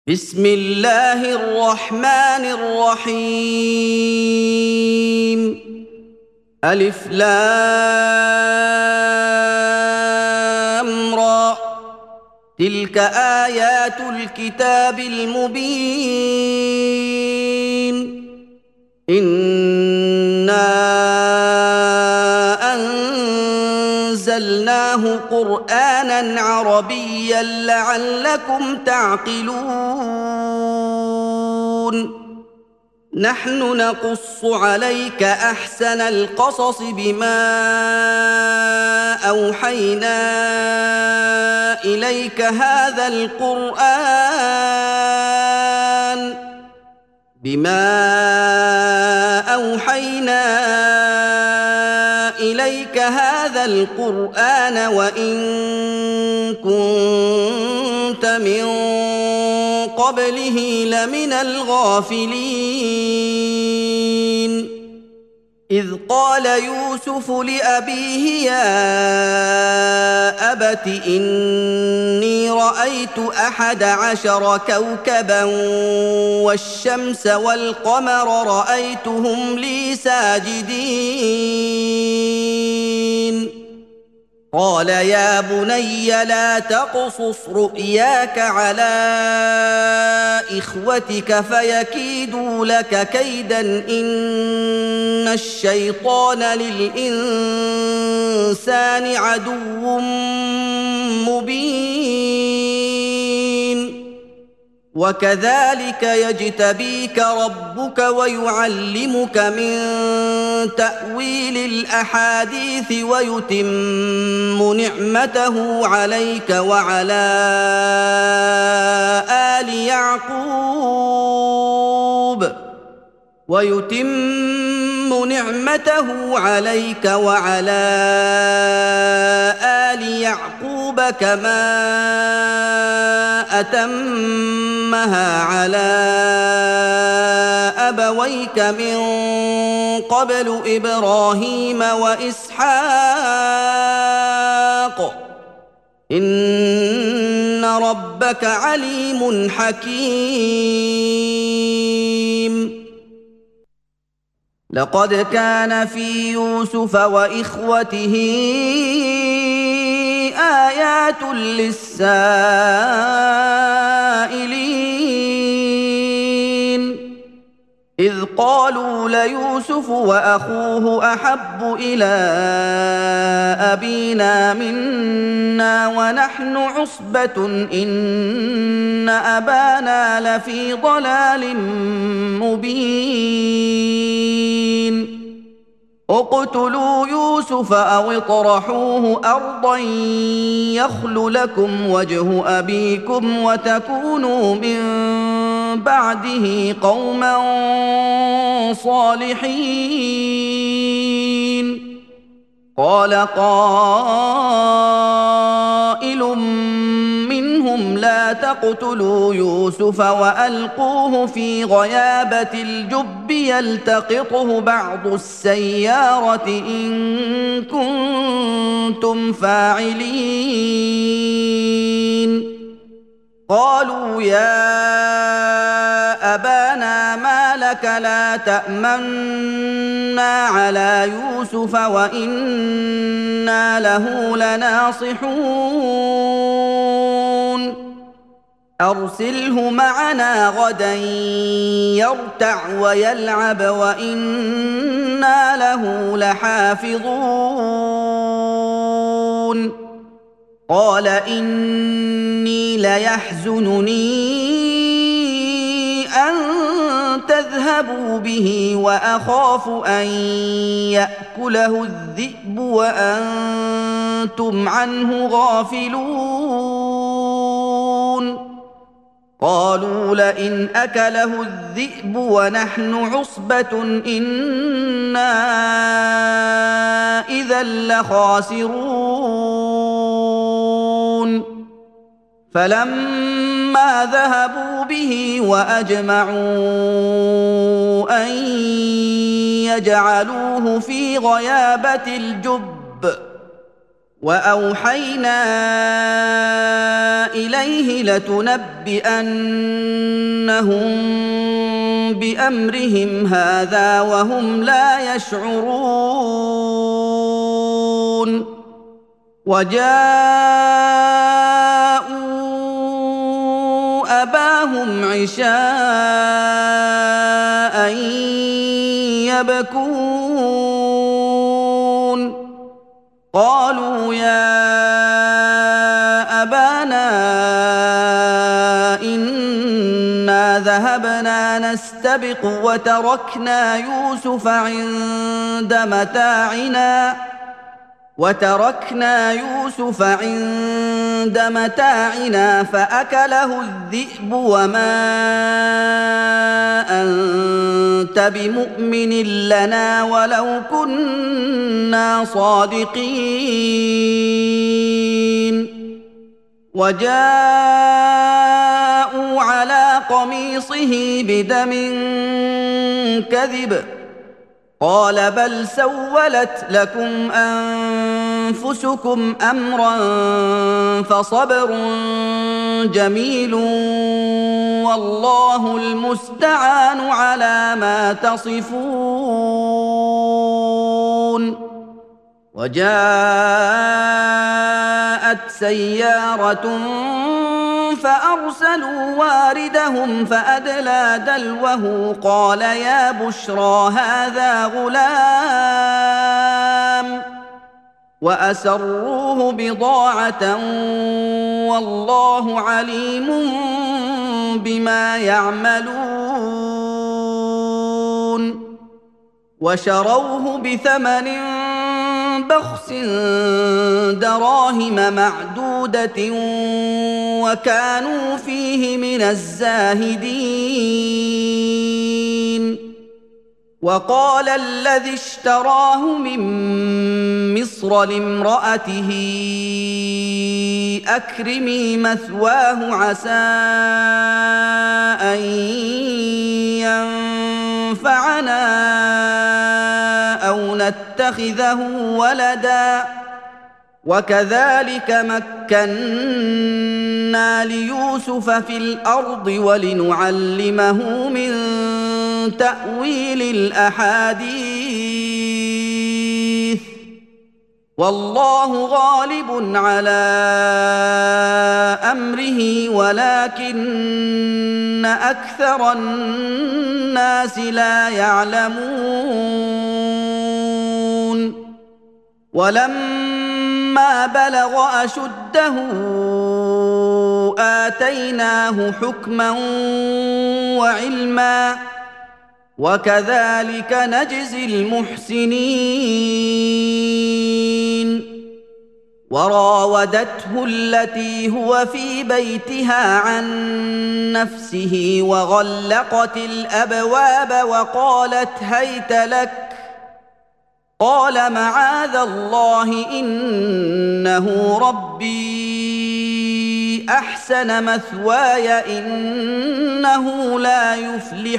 بسم الله الرحمن الرحيم. ألف لام را. تلك آيات الكتاب المبين. إنا أنزلناه قرآنا عربيا لعلكم تعقلون. نحن نقص عليك أحسن القصص بما أوحينا إليك هذا القرآن وإن كنت من قبله لمن الغافلين. إذ قال يوسف لأبيه يا أبت إني رأيت 11 كوكبا والشمس والقمر رأيتهم لي ساجدين. قال يا بني لا تقصص رؤياك على إخوتك فيكيدوا لك كيدا إن الشيطان للإنسان عدو مبين. وكذلك يجتبيك ربك ويعلمك من تأويل الأحاديث ويتم نعمته عليك وعلى آل يعقوب كما أتمها على أبويك من قبل إبراهيم وإسحاق إن ربك عليم حكيم. لقد كان في يوسف وإخوته آيات للسائلين. إذ قالوا ليوسف وأخوه أحب إلى أبينا منا ونحن عصبة إن أبانا لفي ضلال مبين. اقتلوا يوسف أو اطرحوه أرضا يخل لكم وجه أبيكم وتكونوا من بعده قوما صالحين. قال قائل منهم لا تقتلوا يوسف وألقوه في غيابة الجب يلتقطه بعض السيارة إن كنتم فاعلين. قالوا يا أبانا ما لك لا تأمنا على يوسف وإنا له لناصحون. أرسله معنا غدا يرتع ويلعب وإنا له لحافظون. قال إني ليحزنني أن تذهبوا به وأخاف أن يأكله الذئب وأنتم عنه غافلون. قالوا لئن أكله الذئب ونحن عصبة إنا إذا لخاسرون. فلما ذهبوا به وأجمعوا أن يجعلوه في غيابة الجب واوحينا اليه لتنبئنهم بامرهم هذا وهم لا يشعرون وجاءوا اباهم عشاء يبكون قالوا يا أبانا إنا ذهبنا نستبق وتركنا يوسف عند متاعنا فأكله الذئب وما أنت بمؤمن لنا ولو كنا صادقين وجاءوا على قميصه بدم كذب قال بل سولت لكم أنفسكم أمرا فصبر جميل والله المستعان على ما تصفون وجاءت سيارة فأرسلوا واردهم فأدلى دلوه قال يا بشرى هذا غلام وأسروه بضاعة والله عليم بما يعملون وشروه بثمن بخس دراهم معدودة وكانوا فيه من الزاهدين وقال الذي اشتراه من مصر لامرأته أكرمي مثواه عسى أن ينفعنا أو نتخذه ولدا وكذلك مكنا ليوسف في الأرض ولنعلمه من تأويل الأحاديث والله غالب على أمره ولكن أكثر الناس لا يعلمون ولما بلغ أشده آتيناه حكما وعلما وكذلك نجزي المحسنين وراودته التي هو في بيتها عن نفسه وغلقت الأبواب وقالت هيت لك قال معاذ الله إنه ربي أحسن مثواي إنه لا يفلح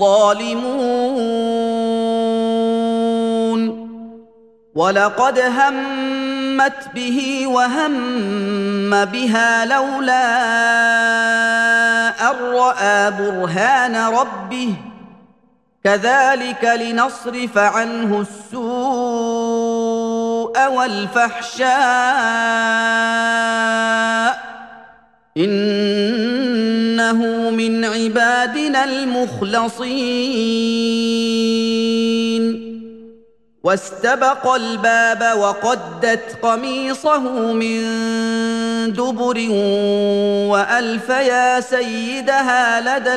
الظالمون ولقد همت به وهم بها لولا أن رأى برهان ربه كذلك لنصرف عنه السوء والفحشاء إنه من عبادنا المخلصين واستبق الباب وقدت قميصه من دبر وألف يا سيدها لدى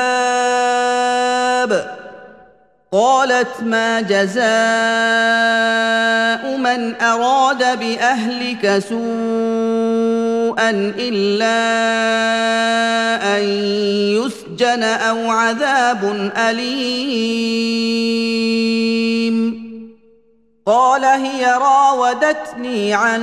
الباب قالت ما جزاء من أراد بأهلك سوءا إلا أن يسجن أو عذاب أليم قال هي راودتني عن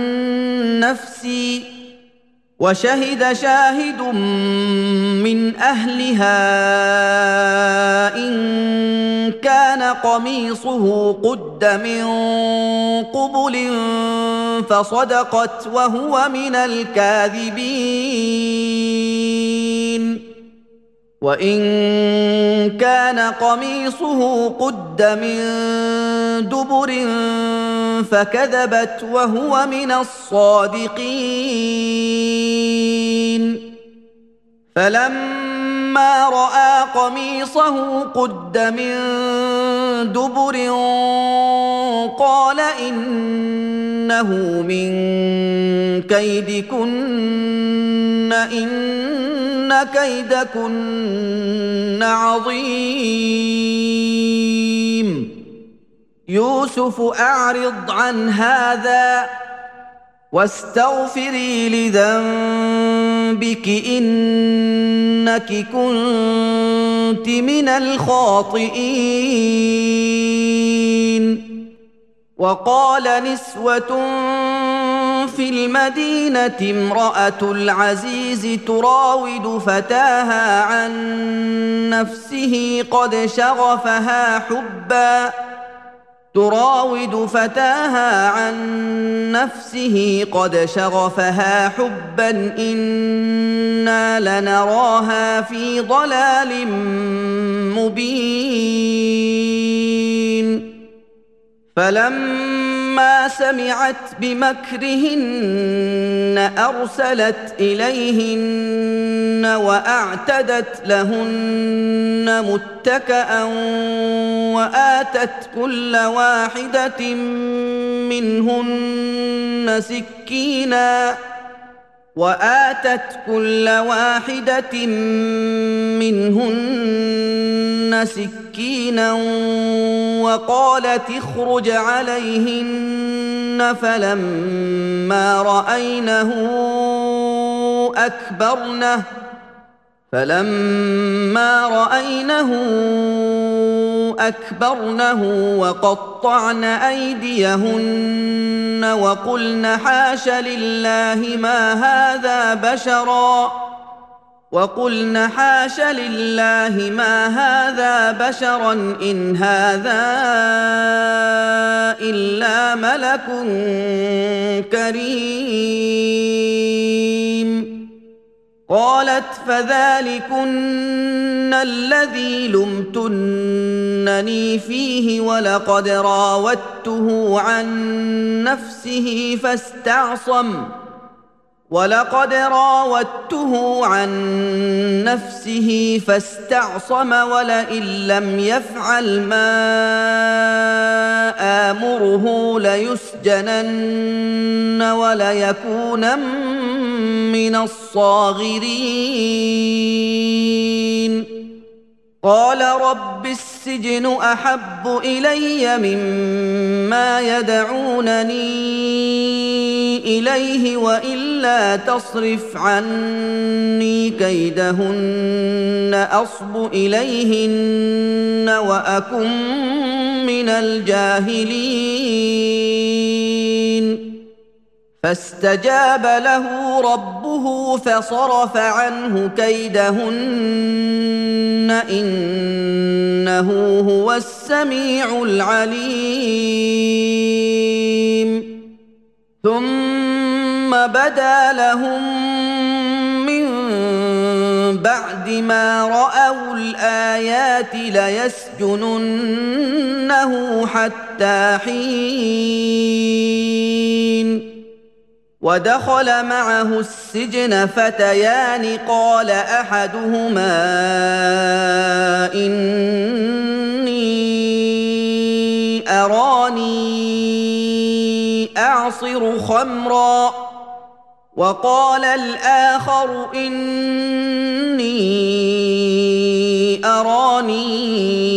نفسي وشهد شاهد من أهلها إن كان قميصه قد من قبل فصدقت وهو من الكاذبين وإن كان قميصه قد من دبر فكذبت وهو من الصادقين فلما رأى قميصه قد من دبر قال إنه من كيدكن إن كيدكن عظيم يوسف أعرض عن هذا واستغفري لذنبك إنك كنت من الخاطئين وقال نسوة في المدينة امرأة العزيز تراود فتاها عن نفسه قد شغفها حبا إنا لنراها في ضلال مبين فلما سمعت بمكرهن أرسلت إليهن وأعتدت لهن متكأ وآتت كل واحدة منهن سكينا وقالت اخرج عليهن فلما رأينه أكبرنه وقطعن أيديهن وقلن حاش لله ما هذا بشرا إن هذا إلا ملك كريم قالت فذلكن الذي لمتنني فيه ولقد راودته عن نفسه فاستعصم ولئن لم يفعل ما آمره ليسجنن وليكونا من الصاغرين قال رب السجن أحب إلي مما يدعونني إليه وإلا تصرف عني كيدهن أصب إليهن وأكن من الجاهلين فاستجاب له ربه فصرف عنه كيدهن إنه هو السميع العليم ثم بدا لهم من بعد ما رأوا الآيات ليسجننه حتى حين ودخل معه السجن فتيان قال أحدهما إني أراني أعصر خمرا وقال الآخر إني أراني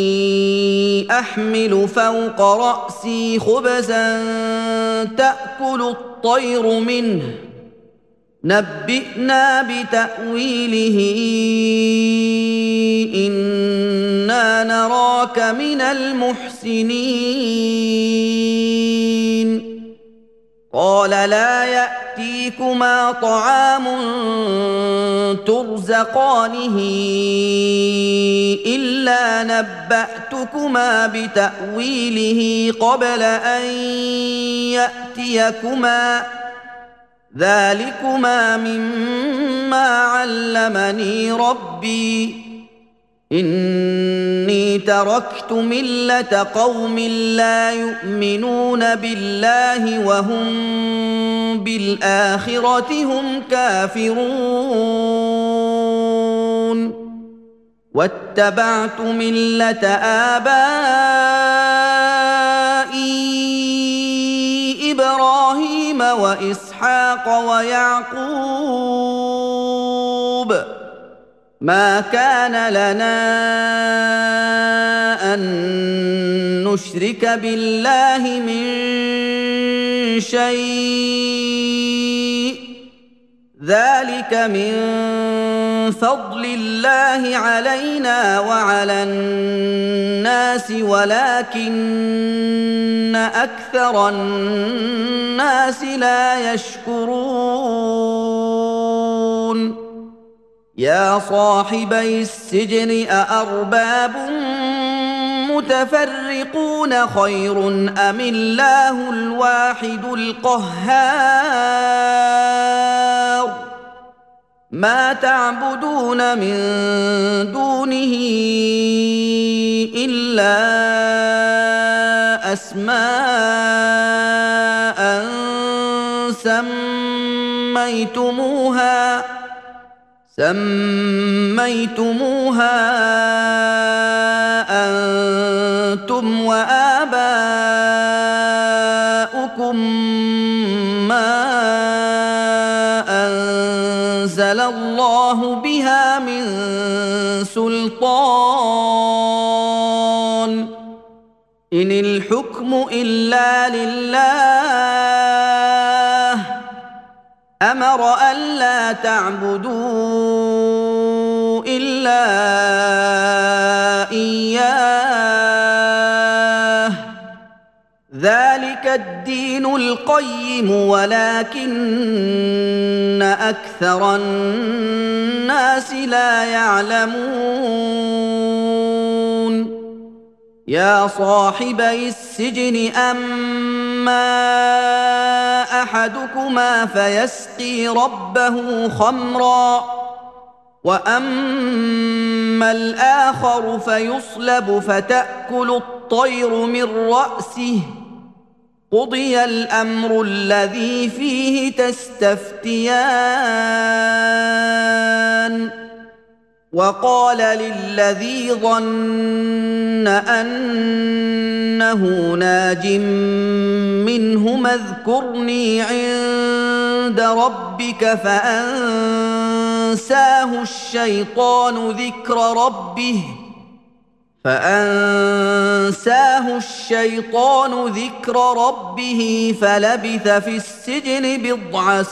أحمل فوق رأسي خبزا تأكل الطير منه نبئنا بتأويله إنا نراك من المحسنين قال لا يأتي ياتيكما طعام ترزقانه الا نباتكما بتاويله قبل ان ياتيكما ذلكما مما علمني ربي إني تركت ملة قوم لا يؤمنون بالله وهم بالآخرة هم كافرون واتبعت ملة آبائي إبراهيم وإسحاق ويعقوب ما كان لنا أن نشرك بالله من شيء ذلك من فضل الله علينا وعلى الناس ولكن أكثر الناس لا يشكرون يا صاحبي السجن أأرباب متفرقون خير أم الله الواحد القهار ما تعبدون من دونه إلا أسماء سميتموها أنتم وآباؤكم ما أنزل الله بها من سلطان إن الحكم إلا لله أمر ألا تعبدوا إلا إياه ذلك الدين القيم ولكن أكثر الناس لا يعلمون يا صاحبي السجن أما أحدكما فيسقي ربه خمرا وأما الآخر فيصلب فتأكل الطير من رأسه قضي الأمر الذي فيه تستفتيان وقال للذي ظن أنه ناج منهما اذكرني عند ربك فأنساه الشيطان ذكر ربه فلبث في السجن بضع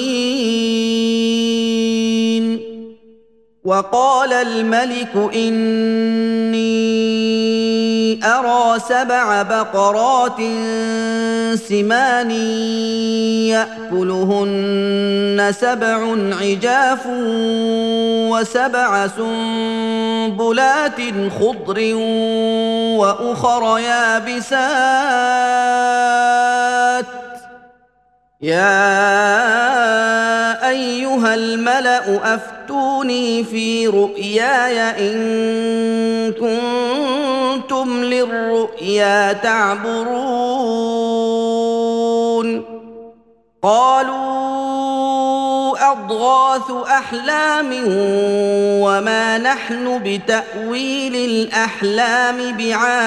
سنين وقال الملك إني أرى 7 بقرات سمان يأكلهن 7 عجاف و7 سنبلات خضر وأخر يابسات يا أيها الملأ أفتوني في رؤياي إن كنتم للرؤيا تعبرون قالوا أضغاث أحلام وما نحن بتأويل الأحلام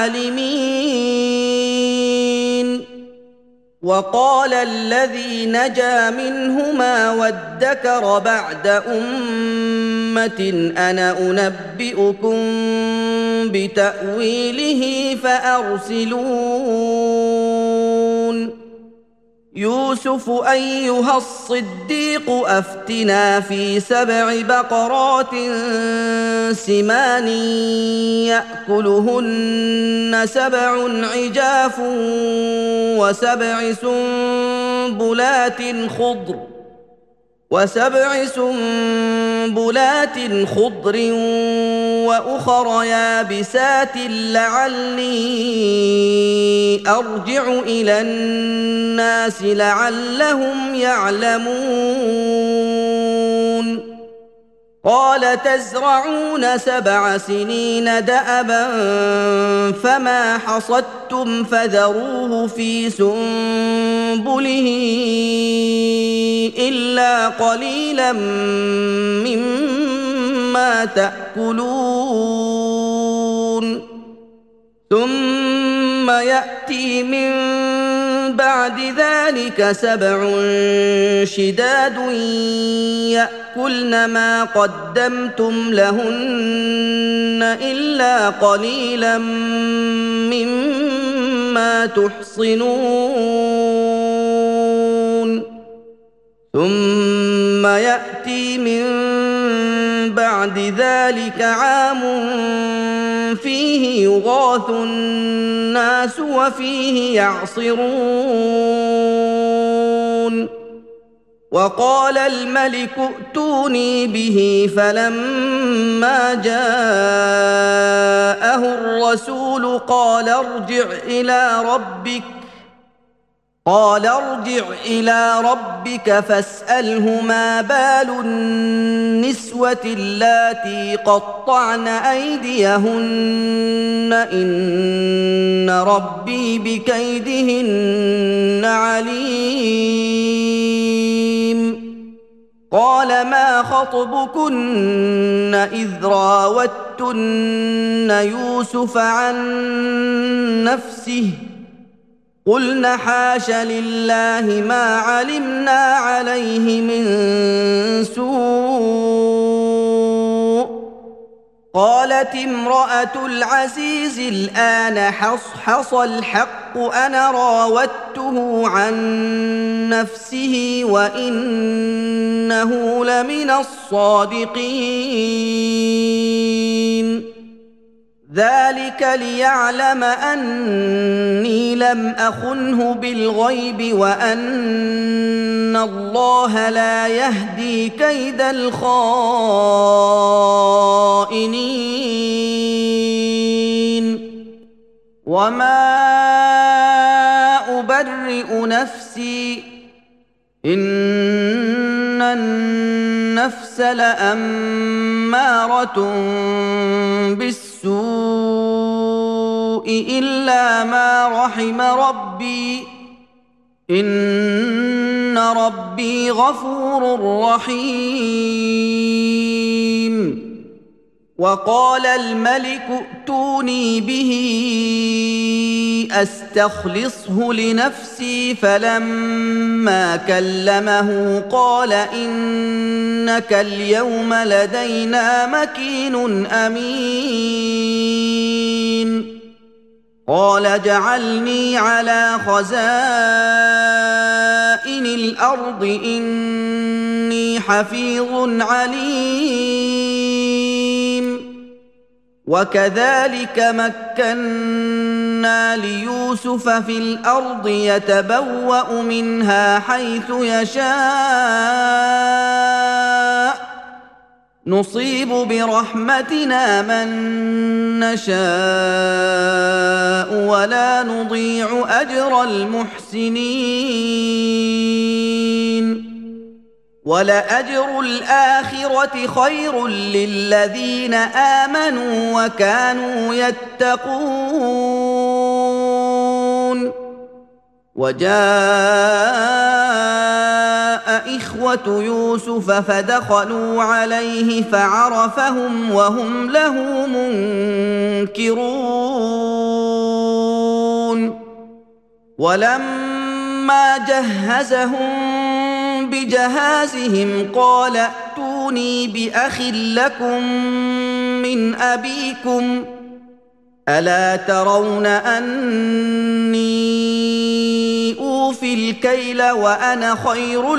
بعالمين وقال الذي نجا منهما وادكر بعد أمة أنا أنبئكم بتأويله فأرسلون يوسف أيها الصديق أفتنا في 7 بقرات سمان يأكلهن 7 عجاف و7 سنبلات خضر وسبع سنبلات خضر واخر يابسات لعلي ارجع الى الناس لعلهم يعلمون قال تزرعون 7 سنين دأبا فما حصدتم فذروه في سنبله إلا قليلا مما تأكلون ثم يأتي من بعد ذلك 7 شداد يأكلن ما قدمتم لهن إلا قليلا مما تحصنون ثم يأتي من بعد ذلك عام فيه يغاث الناس وفيه يعصرون وقال الملك ائتوني به فلما جاءه الرسول قال ارجع إلى ربك فاسأله ما بال النسوة اللاتي قطعن أيديهن إن ربي بكيدهن عليم قال ما خطبكن إذ راوتن يوسف عن نفسه قلنا حاش لله ما علمنا عليه من سوء قالت امرأة العزيز الآن حصحص الحق أنا راودته عن نفسه وإنه لمن الصادقين ذلك ليعلم أني لم أخنه بالغيب وأن الله لا يهدي كيد الخائنين وما أبرئ نفسي إن النفس لأمارة بالسوء إلا ما رحم ربي إن ربي غفور رحيم وقال الملك ائتوني به أستخلصه لنفسي فلما كلمه قال إنك اليوم لدينا مكين أمين قال اجعلني على خزائن الأرض إني حفيظ عليم وكذلك مكنا ليوسف في الأرض يتبوأ منها حيث يشاء نصيب برحمتنا من نشاء ولا نضيع أجر المحسنين ولأجر الآخرة خير للذين آمنوا وكانوا يتقون وجاء إخوة يوسف فدخلوا عليه فعرفهم وهم له منكرون ولما جهزهم بجهازهم قال ائتوني بأخ لكم من أبيكم ألا ترون أني أوفي الكيل وأنا خير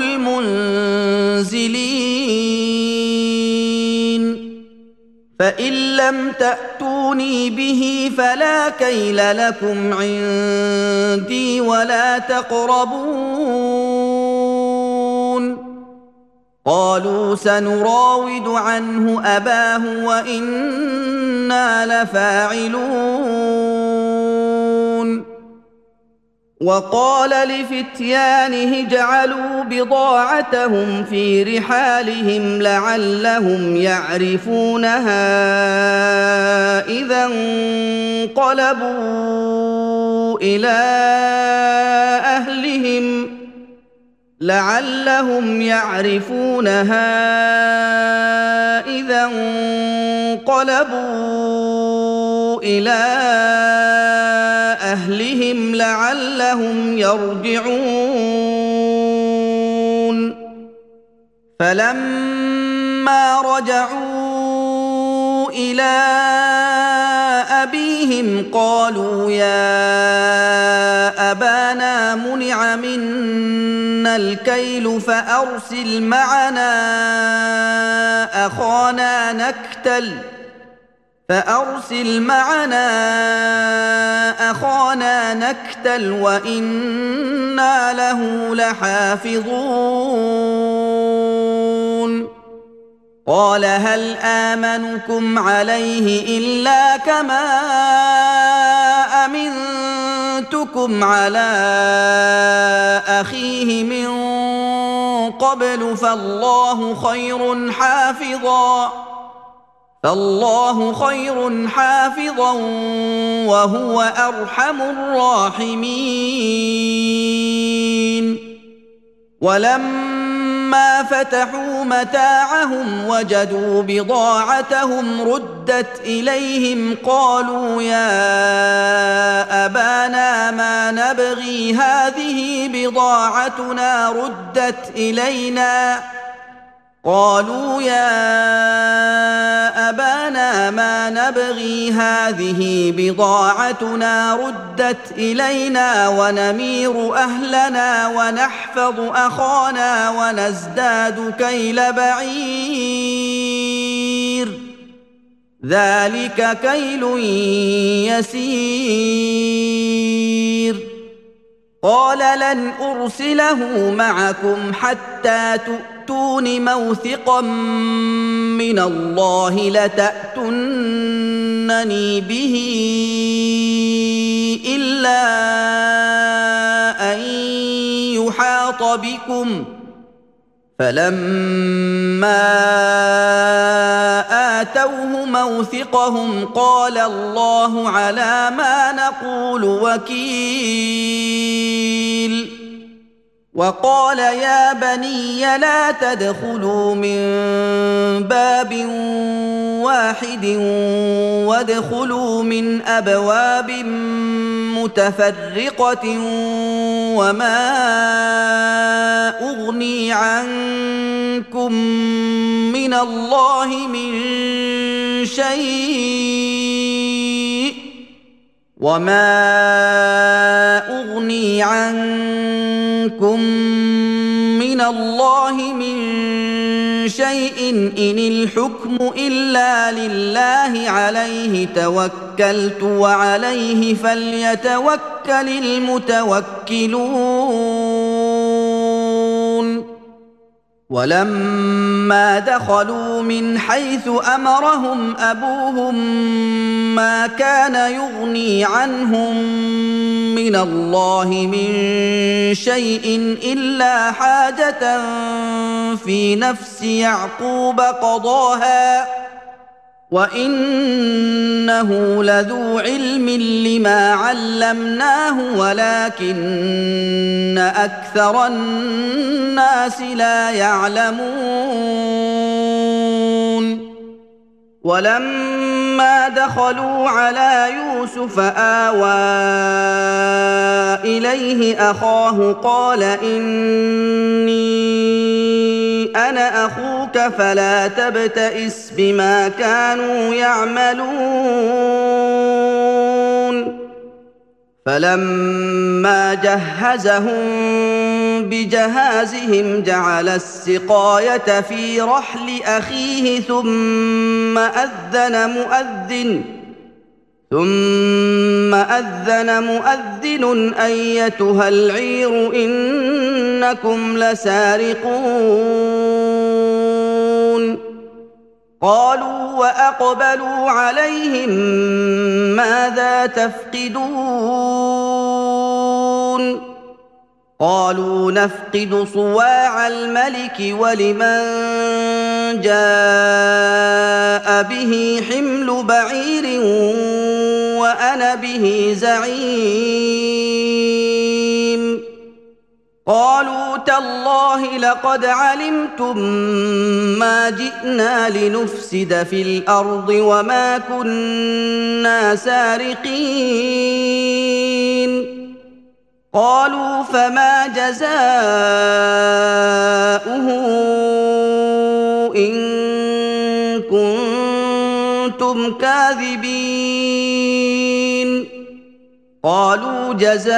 المنزلين فإن لم تأتوني به فلا كيل لكم عندي ولا تقربون قالوا سنراود عنه أباه وإنا لفاعلون وقال لفتيانه اجعلوا بضاعتهم في رحالهم لعلهم يعرفونها إذا انقلبوا إلى أهلهم لعلهم يرجعون فلما رجعوا إلى أبيهم قالوا يا أبانا منع منا الكيل فأرسل معنا أخانا نكتل وإنا له لحافظون قال هل آمنكم عليه إلا كما أمنتكم على أخيه من قبل فالله خير حافظا وهو أرحم الراحمين ولما فتحوا متاعهم وجدوا بضاعتهم ردت إليهم قالوا يا أبانا ما نبغي هذه بضاعتنا ردت إلينا ونمير أهلنا ونحفظ أخانا ونزداد كيل بعير ذلك كيل يسير قال لن أرسله معكم حتى تؤتون موثقا من الله لتأتونني به إلا أن يحاط بكم فلما آتوه موثقهم قال الله على ما نقول وكيل وقال يا بني لا تدخلوا من باب واحد وادخلوا من أبواب متفرقة وما أغني عنكم من الله من شيء إن الحكم إلا لله عليه توكلت وعليه فليتوكل المتوكلون ولما دخلوا من حيث أمرهم أبوهم ما كان يغني عنهم من الله من شيء إلا حاجة في نفس يعقوب قضاها وإنه لذو علم لما علمناه ولكن أكثر الناس لا يعلمون ولما دخلوا على يوسف آوى إليه أخاه قال إني أنا أخوك فلا تبتئس بما كانوا يعملون فلما جهزهم بجهازهم جعل السقاية في رحل أخيه ثم أذن مؤذن أيتها العير إنكم لسارقون قالوا وأقبلوا عليهم ماذا تفقدون قالوا نفقد صواع الملك ولمن جاء به حمل بعير وأنا به زعيم قالوا تالله لقد علمتم ما جئنا لنفسد في الأرض وما كنا سارقين قالوا فما جزاؤه إن كنتم كاذبين قالوا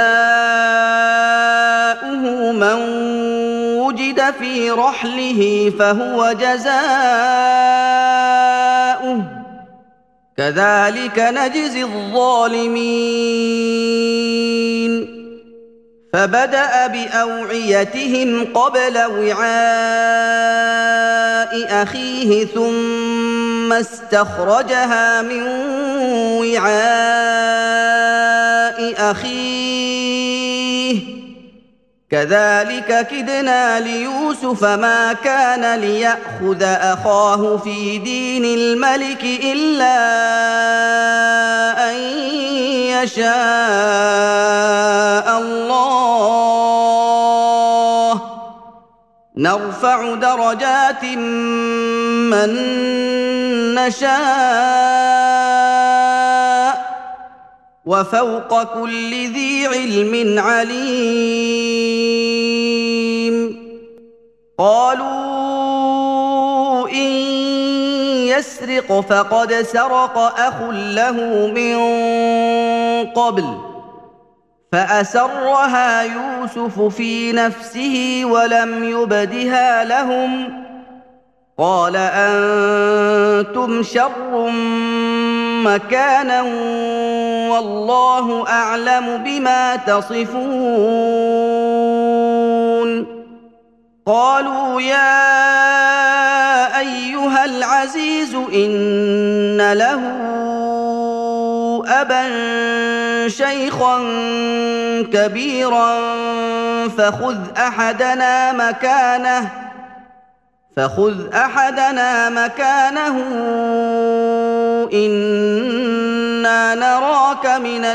جزاؤه من وجد في رحله فهو جزاؤه كذلك نجزي الظالمين فبدأ بأوعيتهم قبل وعاء أخيه ثم استخرجها من وعاء أخيه كذلك كدنا ليوسف ما كان ليأخذ أخاه في دين الملك إلا أن يشاء الله نرفع درجات من نشاء وفوق كل ذي علم عليم قالوا إن يسرق فقد سرق أخ له من قبل فأسرها يوسف في نفسه ولم يبدها لهم قال أنتم شر مكانا والله أعلم بما تصفون قالوا يا أيها العزيز إن له أبا شيخا كبيرا فخذ أحدنا مكانه إنا نراك من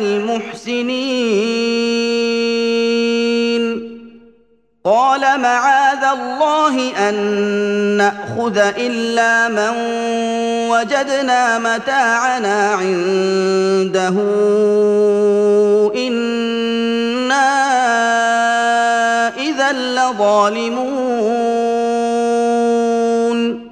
المحسنين قال معاذ الله أن نأخذ إلا من وجدنا متاعنا عنده إنا إذا لظالمون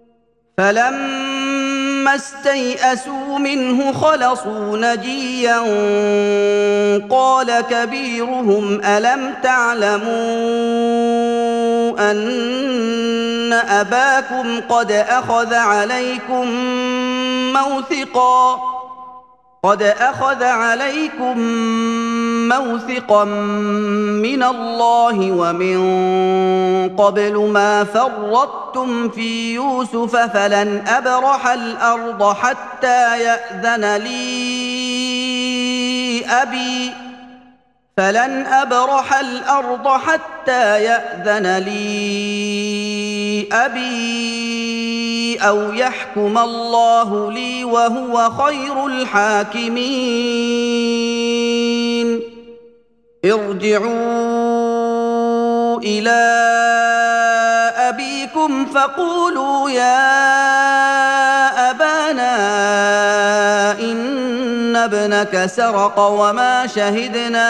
فلما استيئسوا منه خلصوا نجيا قال كبيرهم ألم تعلموا أن أباكم قد أخذ عليكم موثقا من الله ومن قبل ما فرطتم في يوسف فلن أبرح الأرض حتى يأذن لي أبي أو يحكم الله لي وهو خير الحاكمين ارجعوا إلى أبيكم فقولوا يا أبانا إن ابنك سرق وما شهدنا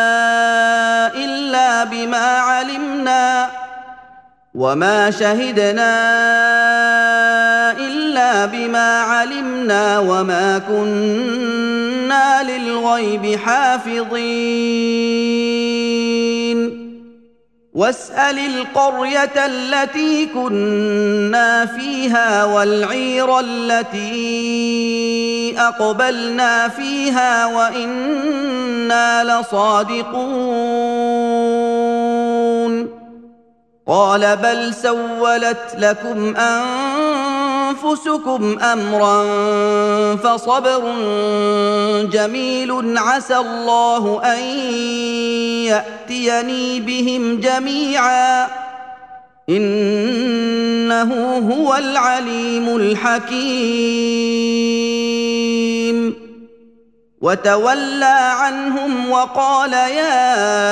إلا بما علمنا وما كنا للغيب حافظين واسأل القرية التي كنا فيها والعير التي أقبلنا فيها وإنا لصادقون قال بل سولت لكم أنفسكم أمرا فصبر جميل عسى الله أن يأتيني بهم جميعا إنه هو العليم الحكيم وتولى عنهم وقال يا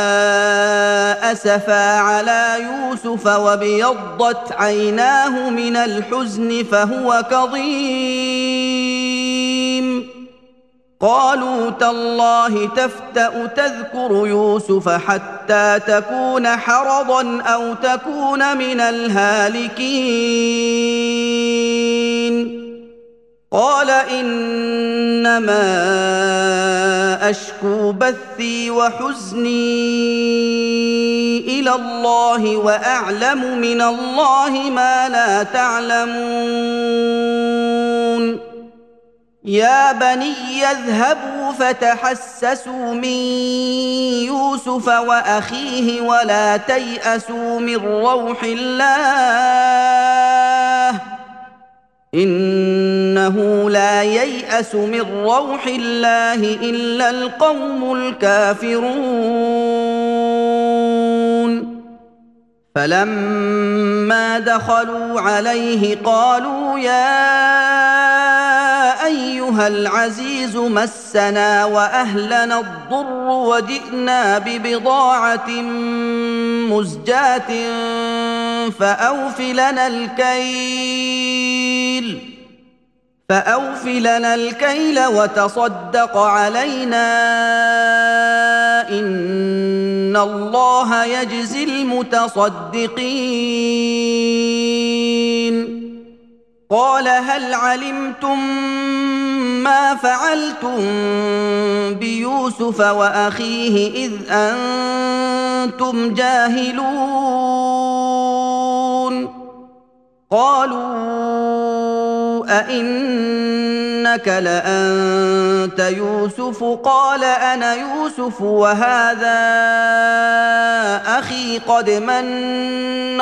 أسفا على يوسف وابيضت عيناه من الحزن فهو كظيم قالوا تالله تفتأ تذكر يوسف حتى تكون حرضا أو تكون من الهالكين قال إنما أشكو بثي وحزني إلى الله وأعلم من الله ما لا تعلمون يا بني اذهبوا فتحسسوا من يوسف وأخيه ولا تيأسوا من روح الله إنه لا ييأس من روح الله إلا القوم الكافرون فلما دخلوا عليه قالوا يا أيها العزيز مسنا وأهلنا الضر وجئنا ببضاعة مزجاة فأوف لنا الكيل وتصدق علينا إن الله يجزي المتصدقين قال هل علمتم ما فعلتم بيوسف وأخيه إذ أنتم جاهلون قالوا أئنك لأنت يوسف قال أنا يوسف وهذا أخي قد من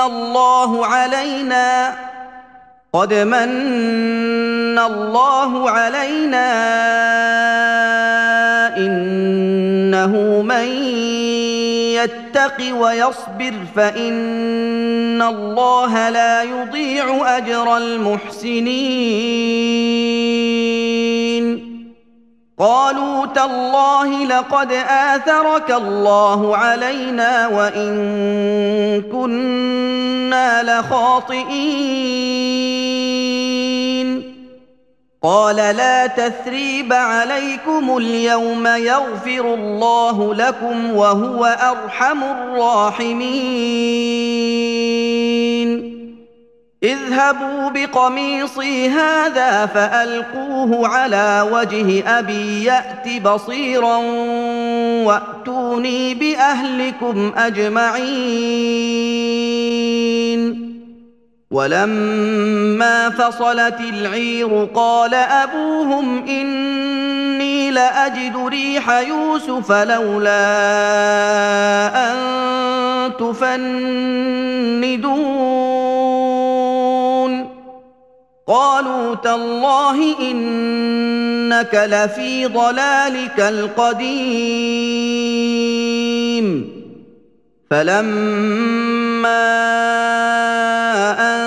الله علينا إنه من يتق ويصبر فإن الله لا يضيع أجر المحسنين قالوا تالله لقد آثرك الله علينا وإن كنا لخاطئين قال لا تثريب عليكم اليوم يغفر الله لكم وهو أرحم الراحمين اذهبوا بقميصي هذا فألقوه على وجه أبي يأت بصيرا وأتوني بأهلكم أجمعين ولما فصلت العير قال أبوهم إني لأجد ريح يوسف لولا أن تفندون قالوا تالله إنك لفي ضلالك القديم فلما أن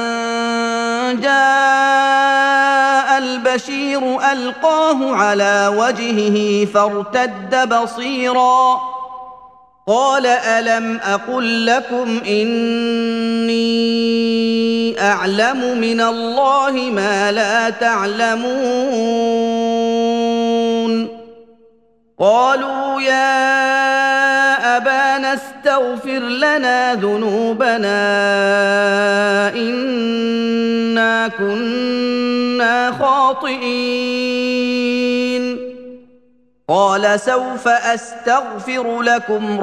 جاء البشير ألقاه على وجهه فارتد بصيرا قال ألم أقل لكم إني أعلم من الله ما لا تعلمون قالوا يا أبانا استغفر لنا ذنوبنا إنا كنا خاطئين قال سوف أستغفر لكم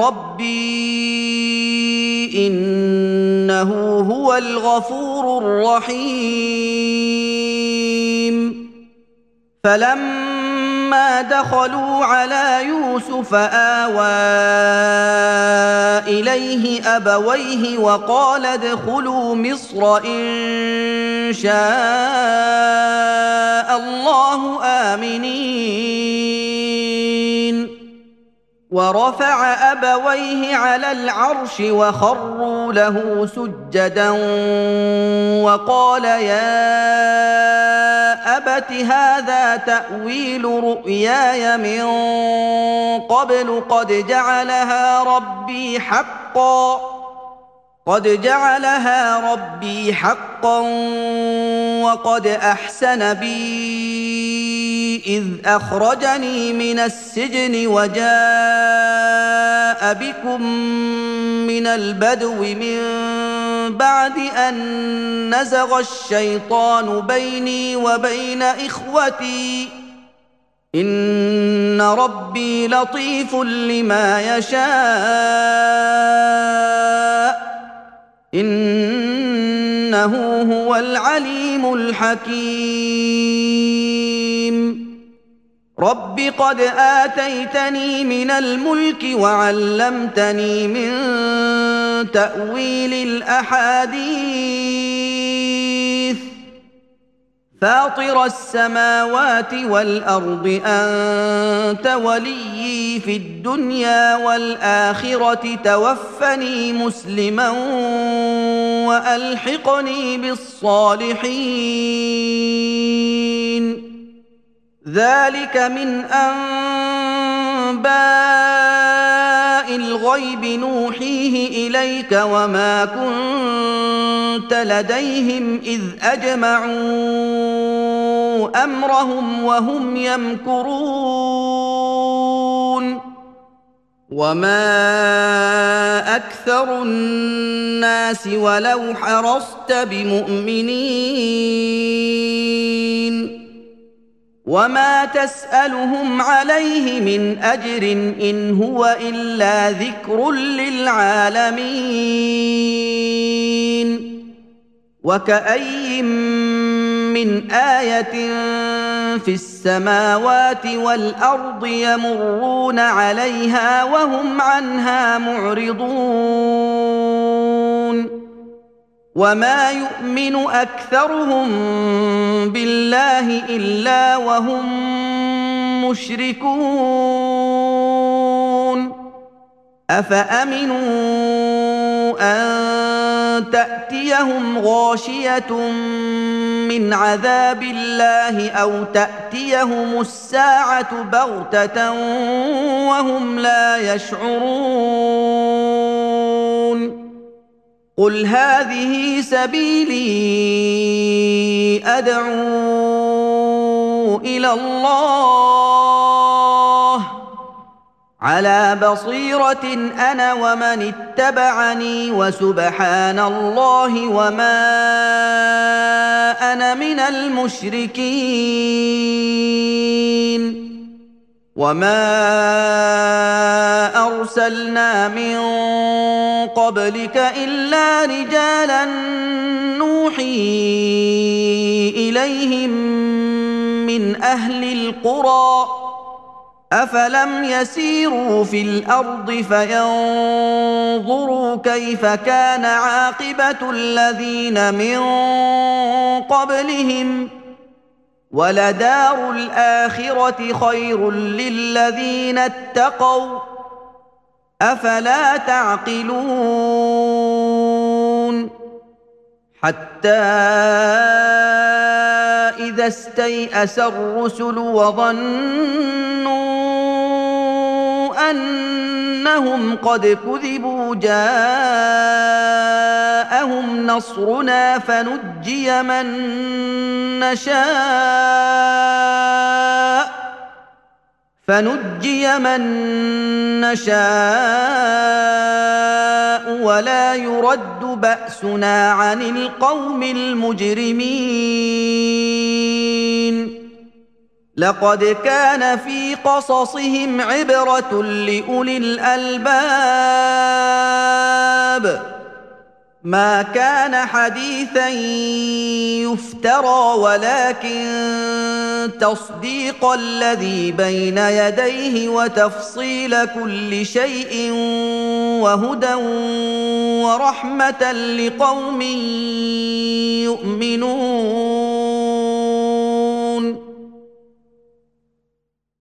ربي إنه هو الغفور الرحيم فلما فلما دخلوا على يوسف آوى إليه أبويه وقال ادخلوا مصر إن شاء الله آمنين ورفع أبويه على العرش وخروا له سجدا وقال يا أبت هذا تأويل رؤياي من قبل قد جعلها ربي حقا وقد أحسن بي إذ أخرجني من السجن وجاء بكم من البدو من بعد أن نزغ الشيطان بيني وبين إخوتي إن ربي لطيف لما يشاء إنه هو العليم الحكيم رب قد آتيتني من الملك وعلمتني من تأويل الأحاديث فاطر السماوات والأرض أنت وليي في الدنيا والآخرة توفني مسلما وألحقني بالصالحين ذلك من أنباء الغيب نوحيه إليك وما كنت لديهم إذ أجمعوا أمرهم وهم يمكرون وما أكثر الناس ولو حرصت بمؤمنين وما تسألهم عليه من أجر إن هو إلا ذكر للعالمين وكأي من آية في السماوات والأرض يمرون عليها وهم عنها معرضون وما يؤمن أكثرهم بالله إلا وهم مشركون أفأمنوا أن تأتيهم غاشية من عذاب الله أو تأتيهم الساعة بغتة وهم لا يشعرون قل هذه سبيلي أدعو إلى الله على بصيرة أنا ومن اتبعني وسبحان الله وما أنا من المشركين وما أرسلنا من قبلك إلا رجالا نوحي إليهم من أهل القرى أفلم يسيروا في الأرض فينظروا كيف كان عاقبة الذين من قبلهم ولدار الآخرة خير للذين اتقوا أفلا تعقلون حتى إذا استيأس الرسل وظنوا أنهم قد كذبوا جاءهم نصرنا فنجي من نشاء ولا يرد بأسنا عن القوم المجرمين لقد كان في قصصهم عبرة لأولي الألباب ما كان حديثا يفترى ولكن تصديق الذي بين يديه وتفصيل كل شيء وهدى ورحمه لقوم يؤمنون.